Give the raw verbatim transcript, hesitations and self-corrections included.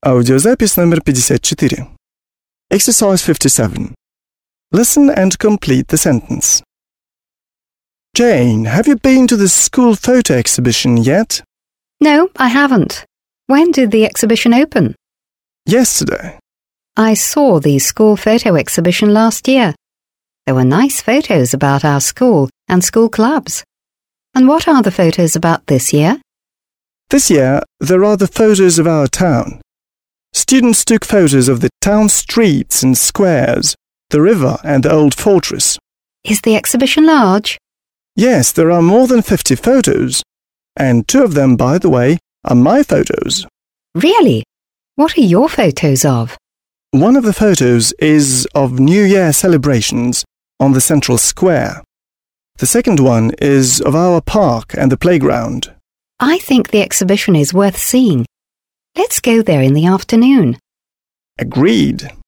Аудиозапись номер пятьдесят четыре. Exercise fifty-seven. Listen and complete the sentence. Jane, have you been to the school photo exhibition yet? No, I haven't. When did the exhibition open? Yesterday. I saw the school photo exhibition last year. There were nice photos about our school and school clubs. And what are the photos about this year? This year, there are the photos of our town. Students took photos of the town streets and squares, the river and the old fortress. Is the exhibition large? Yes, there are more than fifty photos. And two of them, by the way, are my photos. Really? What are your photos of? One of the photos is of New Year celebrations on the central square. The second one is of our park and the playground. I think the exhibition is worth seeing. Let's go there in the afternoon. Agreed.